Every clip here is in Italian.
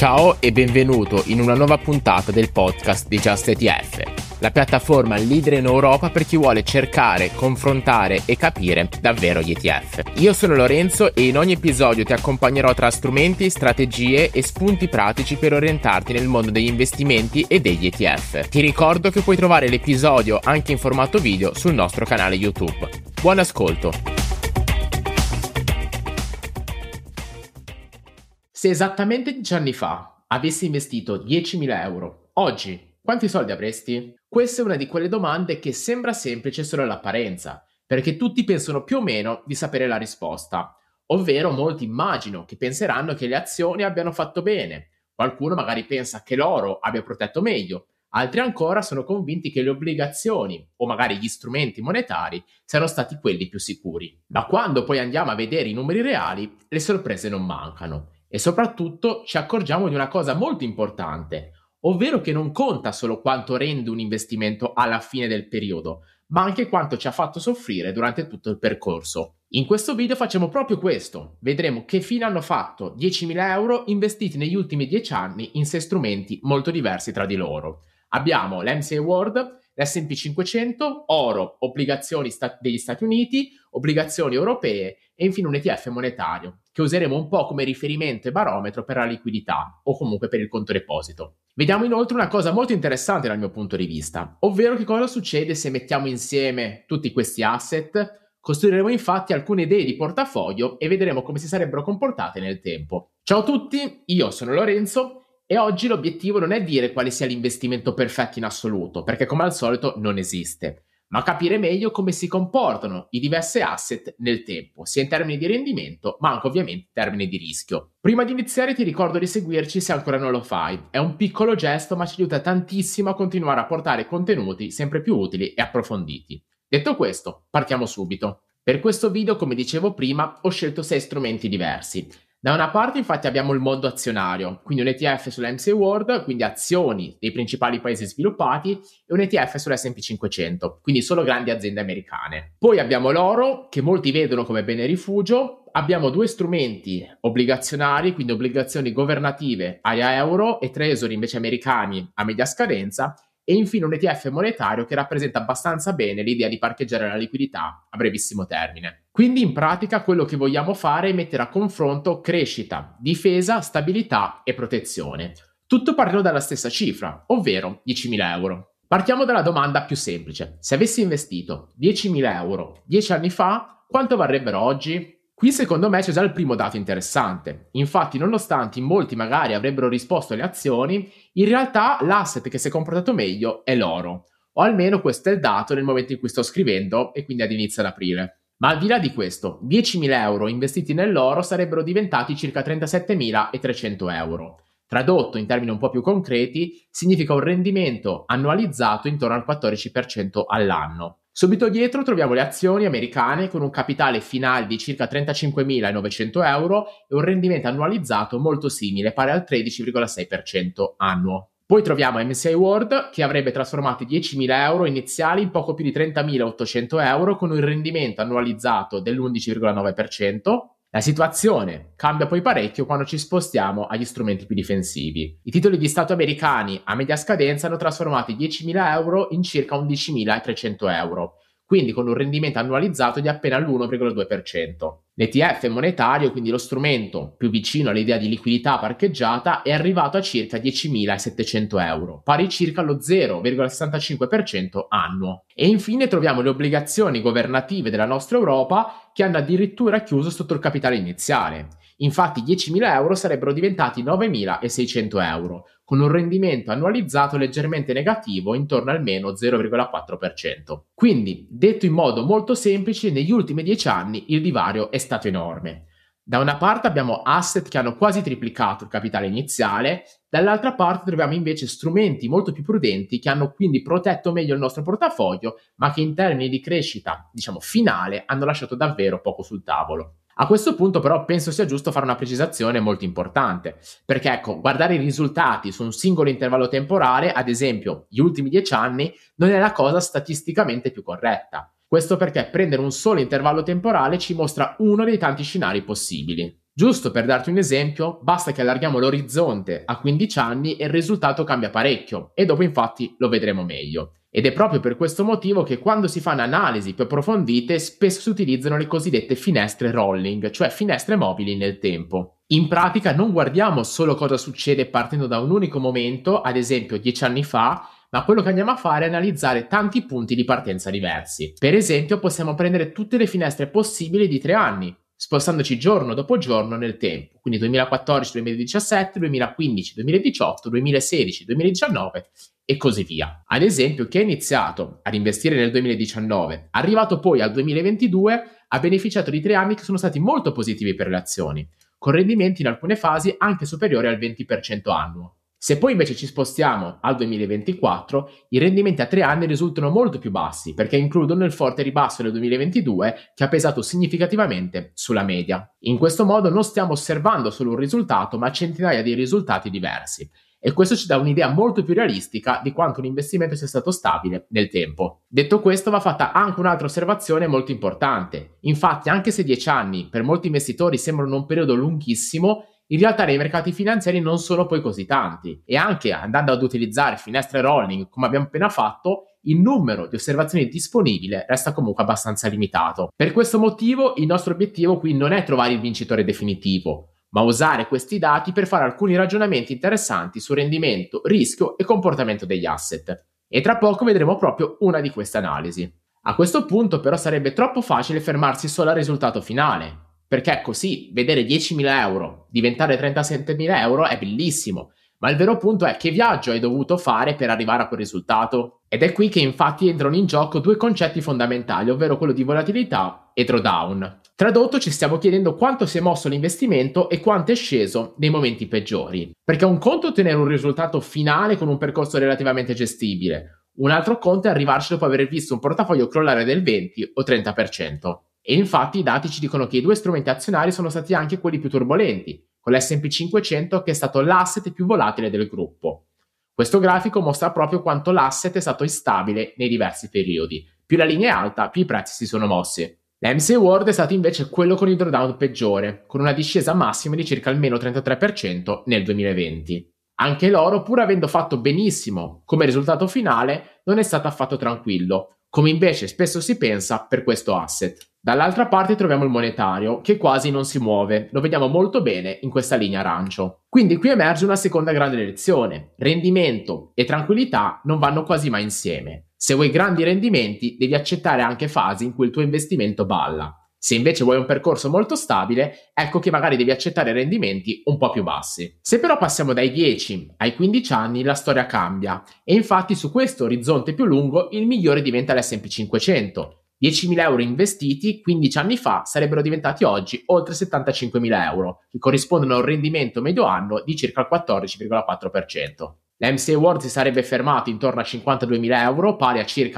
Ciao e benvenuto in una nuova puntata del podcast di Just ETF, la piattaforma leader in Europa per chi vuole cercare, confrontare e capire davvero gli ETF. Io sono Lorenzo e in ogni episodio ti accompagnerò tra strumenti, strategie e spunti pratici per orientarti nel mondo degli investimenti e degli ETF. Ti ricordo che puoi trovare l'episodio anche in formato video sul nostro canale YouTube. Buon ascolto! Se esattamente 10 anni fa avessi investito 10.000 euro, oggi quanti soldi avresti? Questa è una di quelle domande che sembra semplice solo all'apparenza, perché tutti pensano più o meno di sapere la risposta, ovvero molti immagino che penseranno che le azioni abbiano fatto bene, qualcuno magari pensa che l'oro abbia protetto meglio, altri ancora sono convinti che le obbligazioni o magari gli strumenti monetari siano stati quelli più sicuri. Ma quando poi andiamo a vedere i numeri reali, le sorprese non mancano. E soprattutto ci accorgiamo di una cosa molto importante, ovvero che non conta solo quanto rende un investimento alla fine del periodo, ma anche quanto ci ha fatto soffrire durante tutto il percorso. In questo video facciamo proprio questo, vedremo che fine hanno fatto 10.000 euro investiti negli ultimi 10 anni in 6 strumenti molto diversi tra di loro. Abbiamo l'MSCI World, l'S&P 500, oro, obbligazioni degli Stati Uniti, obbligazioni europee e infine un ETF monetario, che useremo un po' come riferimento e barometro per la liquidità o comunque per il conto deposito. Vediamo inoltre una cosa molto interessante dal mio punto di vista, ovvero che cosa succede se mettiamo insieme tutti questi asset. Costruiremo infatti alcune idee di portafoglio e vedremo come si sarebbero comportate nel tempo. Ciao a tutti, io sono Lorenzo e oggi l'obiettivo non è dire quale sia l'investimento perfetto in assoluto, perché come al solito non esiste, ma capire meglio come si comportano i diversi asset nel tempo, sia in termini di rendimento, ma anche ovviamente in termini di rischio. Prima di iniziare ti ricordo di seguirci se ancora non lo fai. È un piccolo gesto, ma ci aiuta tantissimo a continuare a portare contenuti sempre più utili e approfonditi. Detto questo, partiamo subito. Per questo video, come dicevo prima, ho scelto 6 strumenti diversi. Da una parte infatti abbiamo il mondo azionario, quindi un ETF sull'MSCI World, quindi azioni dei principali paesi sviluppati, e un ETF sull'S&P 500, quindi solo grandi aziende americane. Poi abbiamo l'oro, che molti vedono come bene rifugio. Abbiamo 2 strumenti obbligazionari, quindi obbligazioni governative area euro e treasury invece americani a media scadenza, e infine un ETF monetario che rappresenta abbastanza bene l'idea di parcheggiare la liquidità a brevissimo termine. Quindi in pratica quello che vogliamo fare è mettere a confronto crescita, difesa, stabilità e protezione. Tutto partendo dalla stessa cifra, ovvero 10.000 euro. Partiamo dalla domanda più semplice. Se avessi investito 10.000 euro 10 anni fa, quanto varrebbero oggi? Qui secondo me c'è già il primo dato interessante. Infatti, nonostante in molti magari avrebbero risposto alle azioni, in realtà l'asset che si è comportato meglio è l'oro. O almeno questo è il dato nel momento in cui sto scrivendo e quindi ad inizio ad aprile. Ma al di là di questo, 10.000 euro investiti nell'oro sarebbero diventati circa 37.300 euro. Tradotto in termini un po' più concreti, significa un rendimento annualizzato intorno al 14% all'anno. Subito dietro troviamo le azioni americane con un capitale finale di circa 35.900 euro e un rendimento annualizzato molto simile, pari al 13,6% annuo. Poi troviamo MSCI World che avrebbe trasformato i 10.000 euro iniziali in poco più di 30.800 euro con un rendimento annualizzato dell'11,9%. La situazione cambia poi parecchio quando ci spostiamo agli strumenti più difensivi. I titoli di Stato americani a media scadenza hanno trasformato i 10.000 euro in circa 11.300 euro, quindi con un rendimento annualizzato di appena l'1,2%. L'ETF monetario, quindi lo strumento più vicino all'idea di liquidità parcheggiata, è arrivato a circa 10.700 euro, pari circa allo 0,65% annuo. E infine troviamo le obbligazioni governative della nostra Europa che hanno addirittura chiuso sotto il capitale iniziale. Infatti 10.000 euro sarebbero diventati 9.600 euro, con un rendimento annualizzato leggermente negativo intorno al meno 0,4%. Quindi, detto in modo molto semplice, negli ultimi 10 anni il divario è stato enorme. Da una parte abbiamo asset che hanno quasi triplicato il capitale iniziale, dall'altra parte troviamo invece strumenti molto più prudenti che hanno quindi protetto meglio il nostro portafoglio, ma che in termini di crescita, finale, hanno lasciato davvero poco sul tavolo. A questo punto però penso sia giusto fare una precisazione molto importante, perché guardare i risultati su un singolo intervallo temporale, ad esempio gli ultimi 10 anni, non è la cosa statisticamente più corretta. Questo perché prendere un solo intervallo temporale ci mostra uno dei tanti scenari possibili. Giusto per darti un esempio, basta che allarghiamo l'orizzonte a 15 anni e il risultato cambia parecchio, e dopo infatti lo vedremo meglio. Ed è proprio per questo motivo che quando si fanno analisi più approfondite spesso si utilizzano le cosiddette finestre rolling, cioè finestre mobili nel tempo. In pratica non guardiamo solo cosa succede partendo da un unico momento, ad esempio 10 anni fa, ma quello che andiamo a fare è analizzare tanti punti di partenza diversi. Per esempio possiamo prendere tutte le finestre possibili di 3 anni, spostandoci giorno dopo giorno nel tempo, quindi 2014, 2017, 2015, 2018, 2016, 2019 e così via. Ad esempio, chi ha iniziato ad investire nel 2019, arrivato poi al 2022, ha beneficiato di 3 anni che sono stati molto positivi per le azioni, con rendimenti in alcune fasi anche superiori al 20% annuo. Se poi invece ci spostiamo al 2024, i rendimenti a 3 anni risultano molto più bassi perché includono il forte ribasso del 2022 che ha pesato significativamente sulla media. In questo modo non stiamo osservando solo un risultato, ma centinaia di risultati diversi. E questo ci dà un'idea molto più realistica di quanto un investimento sia stato stabile nel tempo. Detto questo, va fatta anche un'altra osservazione molto importante. Infatti, anche se 10 anni per molti investitori sembrano un periodo lunghissimo, in realtà nei mercati finanziari non sono poi così tanti, e anche andando ad utilizzare finestre rolling come abbiamo appena fatto, il numero di osservazioni disponibile resta comunque abbastanza limitato. Per questo motivo il nostro obiettivo qui non è trovare il vincitore definitivo, ma usare questi dati per fare alcuni ragionamenti interessanti su rendimento, rischio e comportamento degli asset. E tra poco vedremo proprio una di queste analisi. A questo punto però sarebbe troppo facile fermarsi solo al risultato finale, perché così vedere 10.000 euro diventare 37.000 euro è bellissimo, ma il vero punto è che viaggio hai dovuto fare per arrivare a quel risultato? Ed è qui che infatti entrano in gioco due concetti fondamentali, ovvero quello di volatilità e drawdown. Tradotto, ci stiamo chiedendo quanto si è mosso l'investimento e quanto è sceso nei momenti peggiori. Perché un conto è ottenere un risultato finale con un percorso relativamente gestibile, un altro conto è arrivarci dopo aver visto un portafoglio crollare del 20 o 30%. E infatti i dati ci dicono che i due strumenti azionari sono stati anche quelli più turbolenti, con l'S&P 500 che è stato l'asset più volatile del gruppo. Questo grafico mostra proprio quanto l'asset è stato instabile nei diversi periodi. Più la linea è alta, più i prezzi si sono mossi. L'MSCI World è stato invece quello con il drawdown peggiore, con una discesa massima di circa almeno 33% nel 2020. Anche l'oro, pur avendo fatto benissimo come risultato finale, non è stato affatto tranquillo, come invece spesso si pensa per questo asset. Dall'altra parte troviamo il monetario, che quasi non si muove, lo vediamo molto bene in questa linea arancio. Quindi qui emerge una seconda grande lezione: rendimento e tranquillità non vanno quasi mai insieme. Se vuoi grandi rendimenti, devi accettare anche fasi in cui il tuo investimento balla. Se invece vuoi un percorso molto stabile, ecco che magari devi accettare rendimenti un po' più bassi. Se però passiamo dai 10 ai 15 anni, la storia cambia, e infatti su questo orizzonte più lungo il migliore diventa l'S&P 500. 10.000 euro investiti 15 anni fa sarebbero diventati oggi oltre 75.000 euro, che corrispondono a un rendimento medio anno di circa il 14,4%. L'MSCI World si sarebbe fermato intorno a 52.000 euro, pari a circa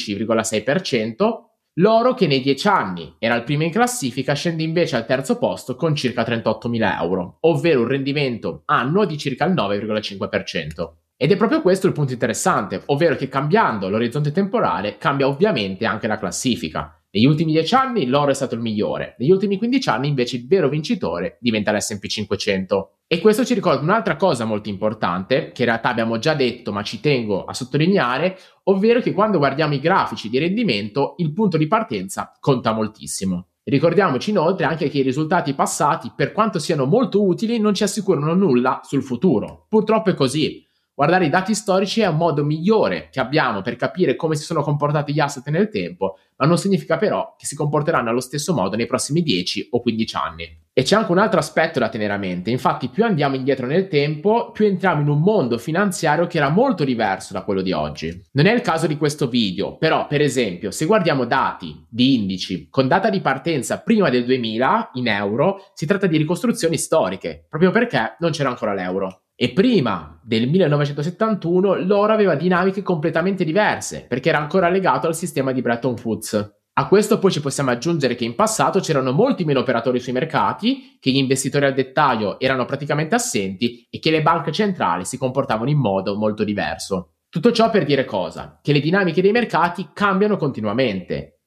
l'11,6%. L'oro, che nei 10 anni era il primo in classifica, scende invece al terzo posto con circa 38.000 euro, ovvero un rendimento annuo di circa il 9,5%. Ed è proprio questo il punto interessante, ovvero che cambiando l'orizzonte temporale cambia ovviamente anche la classifica. Negli ultimi 10 anni l'oro è stato il migliore, negli ultimi 15 anni invece il vero vincitore diventa l'S&P 500. E questo ci ricorda un'altra cosa molto importante, che in realtà abbiamo già detto ma ci tengo a sottolineare, ovvero che quando guardiamo i grafici di rendimento il punto di partenza conta moltissimo. Ricordiamoci inoltre anche che i risultati passati, per quanto siano molto utili, non ci assicurano nulla sul futuro. Purtroppo è così. Guardare i dati storici è un modo migliore che abbiamo per capire come si sono comportati gli asset nel tempo, ma non significa però che si comporteranno allo stesso modo nei prossimi 10 o 15 anni. E c'è anche un altro aspetto da tenere a mente, infatti più andiamo indietro nel tempo, più entriamo in un mondo finanziario che era molto diverso da quello di oggi. Non è il caso di questo video, però per esempio se guardiamo dati di indici con data di partenza prima del 2000 in euro, si tratta di ricostruzioni storiche, proprio perché non c'era ancora l'euro. E prima del 1971 l'oro aveva dinamiche completamente diverse, perché era ancora legato al sistema di Bretton Woods. A questo poi ci possiamo aggiungere che in passato c'erano molti meno operatori sui mercati, che gli investitori al dettaglio erano praticamente assenti e che le banche centrali si comportavano in modo molto diverso. Tutto ciò per dire cosa? Che le dinamiche dei mercati cambiano continuamente.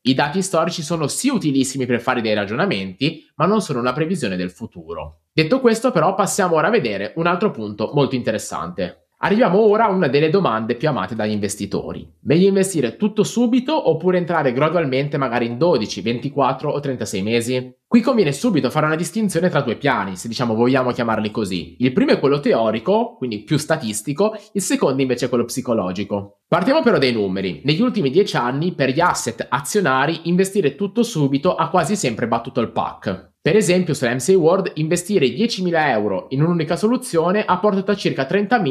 I dati storici sono sì utilissimi per fare dei ragionamenti, ma non sono una previsione del futuro. Detto questo, però, passiamo ora a vedere un altro punto molto interessante. Arriviamo ora a una delle domande più amate dagli investitori. Meglio investire tutto subito oppure entrare gradualmente magari in 12, 24 o 36 mesi? Qui conviene subito fare una distinzione tra due piani, se diciamo vogliamo chiamarli così. Il primo è quello teorico, quindi più statistico, il secondo invece è quello psicologico. Partiamo però dai numeri. Negli ultimi 10 anni per gli asset azionari investire tutto subito ha quasi sempre battuto il PAC. Per esempio, su MSCI World investire 10.000 euro in un'unica soluzione ha portato a circa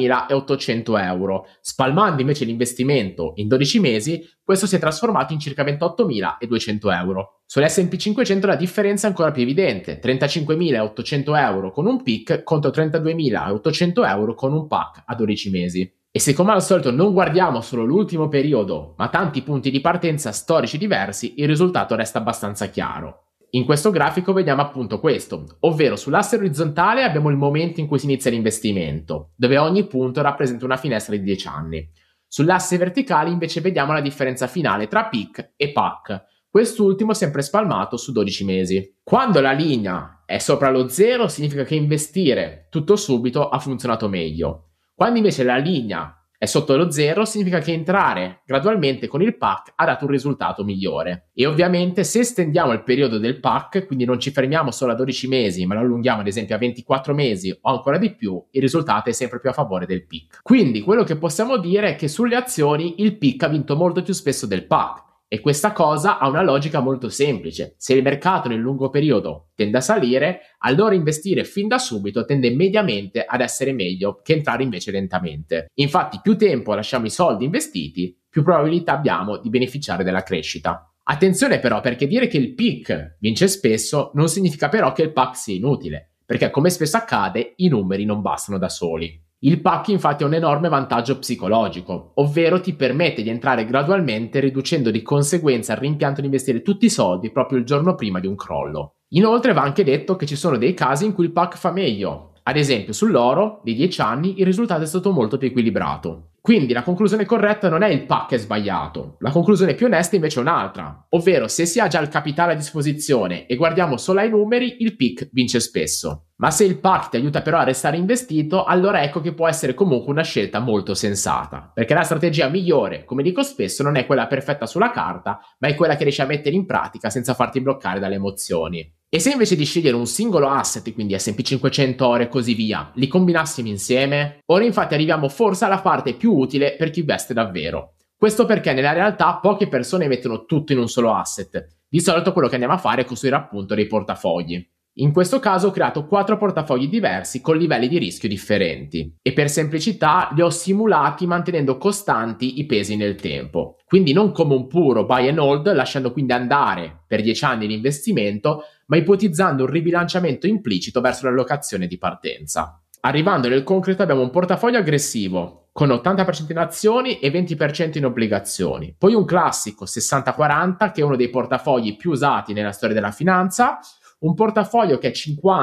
30.800 euro. Spalmando invece l'investimento in 12 mesi, questo si è trasformato in circa 28.200 euro. Sull'S&P 500 la differenza è ancora più evidente, 35.800 euro con un PIC contro 32.800 euro con un PAC a 12 mesi. E se come al solito non guardiamo solo l'ultimo periodo, ma tanti punti di partenza storici diversi, il risultato resta abbastanza chiaro. In questo grafico vediamo appunto questo, ovvero sull'asse orizzontale abbiamo il momento in cui si inizia l'investimento, dove ogni punto rappresenta una finestra di 10 anni. Sull'asse verticale invece vediamo la differenza finale tra PIC e PAC, quest'ultimo sempre spalmato su 12 mesi. Quando la linea è sopra lo 0 significa che investire tutto subito ha funzionato meglio. Quando invece la linea è sotto lo 0 significa che entrare gradualmente con il PAC ha dato un risultato migliore. E ovviamente se estendiamo il periodo del PAC, quindi non ci fermiamo solo a 12 mesi, ma lo allunghiamo ad esempio a 24 mesi o ancora di più, il risultato è sempre più a favore del PIC. Quindi quello che possiamo dire è che sulle azioni il PIC ha vinto molto più spesso del PAC. E questa cosa ha una logica molto semplice. Se il mercato nel lungo periodo tende a salire, allora investire fin da subito tende mediamente ad essere meglio che entrare invece lentamente. Infatti, più tempo lasciamo i soldi investiti, più probabilità abbiamo di beneficiare della crescita. Attenzione però, perché dire che il PIC vince spesso non significa però che il PAC sia inutile, perché come spesso accade, i numeri non bastano da soli. Il PAC infatti ha un enorme vantaggio psicologico, ovvero ti permette di entrare gradualmente riducendo di conseguenza il rimpianto di investire tutti i soldi proprio il giorno prima di un crollo. Inoltre va anche detto che ci sono dei casi in cui il PAC fa meglio. Ad esempio sull'oro, dei 10 anni, il risultato è stato molto più equilibrato. Quindi la conclusione corretta non è il PAC è sbagliato, la conclusione più onesta invece è un'altra, ovvero se si ha già il capitale a disposizione e guardiamo solo ai numeri, il PIC vince spesso. Ma se il PAC ti aiuta però a restare investito, allora ecco che può essere comunque una scelta molto sensata, perché la strategia migliore, come dico spesso, non è quella perfetta sulla carta, ma è quella che riesci a mettere in pratica senza farti bloccare dalle emozioni. E se invece di scegliere un singolo asset, quindi S&P 500 oro e così via, li combinassimo insieme? Ora infatti arriviamo forse alla parte più utile per chi investe davvero. Questo perché nella realtà poche persone mettono tutto in un solo asset. Di solito quello che andiamo a fare è costruire appunto dei portafogli. In questo caso ho creato 4 portafogli diversi con livelli di rischio differenti e per semplicità li ho simulati mantenendo costanti i pesi nel tempo. Quindi non come un puro buy and hold, lasciando quindi andare per 10 anni l'investimento, ma ipotizzando un ribilanciamento implicito verso l'allocazione di partenza. Arrivando nel concreto abbiamo un portafoglio aggressivo con 80% in azioni e 20% in obbligazioni. Poi un classico 60-40 che è uno dei portafogli più usati nella storia della finanza, un portafoglio che è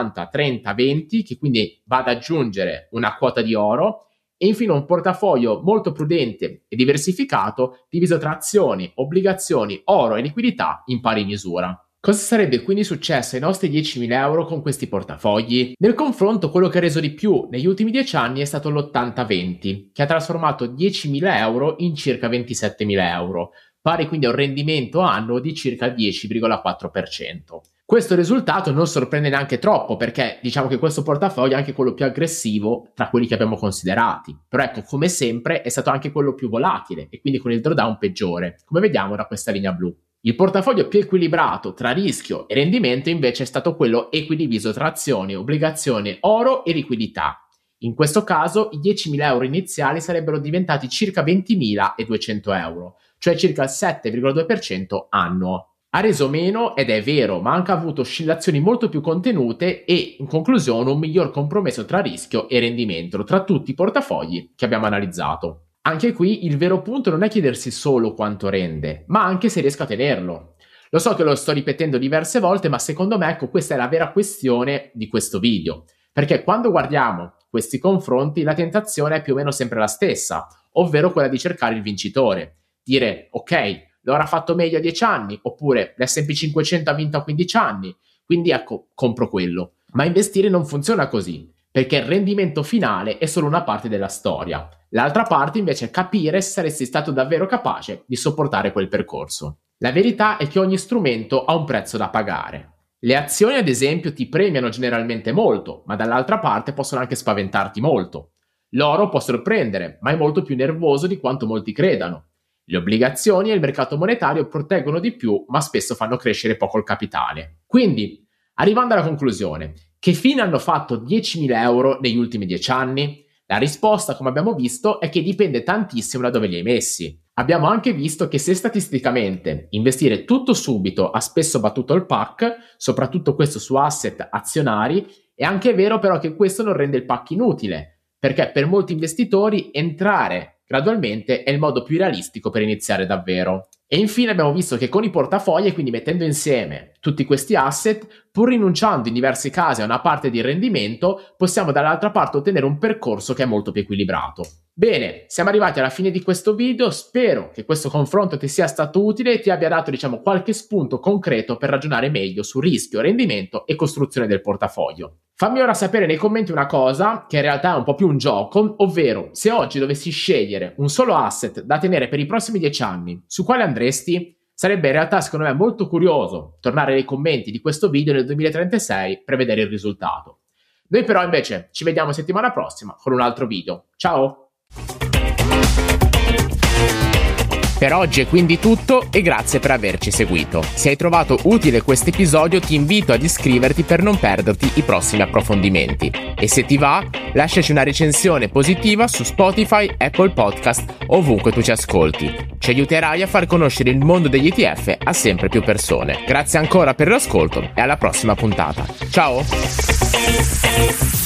50-30-20 che quindi va ad aggiungere una quota di oro e infine un portafoglio molto prudente e diversificato diviso tra azioni, obbligazioni, oro e liquidità in pari misura. Cosa sarebbe quindi successo ai nostri 10.000 euro con questi portafogli? Nel confronto quello che ha reso di più negli ultimi 10 anni è stato l'80-20, che ha trasformato 10.000 euro in circa 27.000 euro, pari quindi a un rendimento annuo di circa il 10,4%. Questo risultato non sorprende neanche troppo perché diciamo che questo portafoglio è anche quello più aggressivo tra quelli che abbiamo considerati, però ecco come sempre è stato anche quello più volatile e quindi con il drawdown peggiore, come vediamo da questa linea blu. Il portafoglio più equilibrato tra rischio e rendimento invece è stato quello equidiviso tra azioni, obbligazioni, oro e liquidità. In questo caso i 10.000 euro iniziali sarebbero diventati circa 20.200 euro, cioè circa il 7,2% annuo. Ha reso meno, ed è vero, ma ha anche avuto oscillazioni molto più contenute e, in conclusione, un miglior compromesso tra rischio e rendimento tra tutti i portafogli che abbiamo analizzato. Anche qui il vero punto non è chiedersi solo quanto rende, ma anche se riesco a tenerlo. Lo so che lo sto ripetendo diverse volte, ma secondo me ecco, questa è la vera questione di questo video. Perché quando guardiamo questi confronti la tentazione è più o meno sempre la stessa, ovvero quella di cercare il vincitore. Dire, ok, avrà fatto meglio a 10 anni, oppure l'S&P 500 ha vinto a 15 anni, quindi ecco, compro quello. Ma investire non funziona così, perché il rendimento finale è solo una parte della storia. L'altra parte invece è capire se saresti stato davvero capace di sopportare quel percorso. La verità è che ogni strumento ha un prezzo da pagare. Le azioni, ad esempio, ti premiano generalmente molto, ma dall'altra parte possono anche spaventarti molto. L'oro può sorprendere, ma è molto più nervoso di quanto molti credano. Le obbligazioni e il mercato monetario proteggono di più, ma spesso fanno crescere poco il capitale. Quindi, arrivando alla conclusione, che fine hanno fatto 10.000 euro negli ultimi 10 anni? La risposta, come abbiamo visto, è che dipende tantissimo da dove li hai messi. Abbiamo anche visto che se statisticamente investire tutto subito ha spesso battuto il PAC, soprattutto questo su asset azionari, è anche vero però che questo non rende il PAC inutile, perché per molti investitori entrare gradualmente è il modo più realistico per iniziare davvero. E infine abbiamo visto che con i portafogli, quindi mettendo insieme tutti questi asset, pur rinunciando in diversi casi a una parte di rendimento, possiamo dall'altra parte ottenere un percorso che è molto più equilibrato. Bene, siamo arrivati alla fine di questo video, spero che questo confronto ti sia stato utile e ti abbia dato, qualche spunto concreto per ragionare meglio su rischio, rendimento e costruzione del portafoglio. Fammi ora sapere nei commenti una cosa, che in realtà è un po' più un gioco, ovvero se oggi dovessi scegliere un solo asset da tenere per i prossimi 10 anni, su quale andresti? Sarebbe in realtà, secondo me, molto curioso tornare nei commenti di questo video nel 2036 per vedere il risultato. Noi però invece ci vediamo settimana prossima con un altro video. Ciao! Per oggi è quindi tutto e grazie per averci seguito. Se hai trovato utile questo episodio ti invito ad iscriverti per non perderti i prossimi approfondimenti. E se ti va, lasciaci una recensione positiva su Spotify, Apple Podcast, ovunque tu ci ascolti. Ci aiuterai a far conoscere il mondo degli ETF a sempre più persone. Grazie ancora per l'ascolto e alla prossima puntata. Ciao!